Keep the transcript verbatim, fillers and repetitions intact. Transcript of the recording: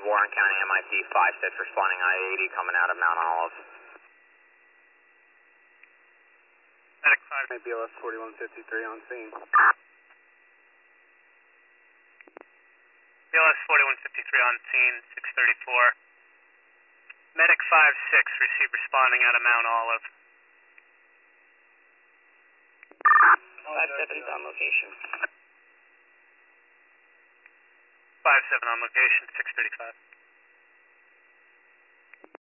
Warren County, M I C five six responding I eighty coming out of Mount Olive. Medic five. B L S forty-one fifty-three on scene. B L S forty-one fifty-three on scene, six thirty-four. Medic five six, receive responding out of Mount Olive. five seven's on location. five seven on location, six thirty-five.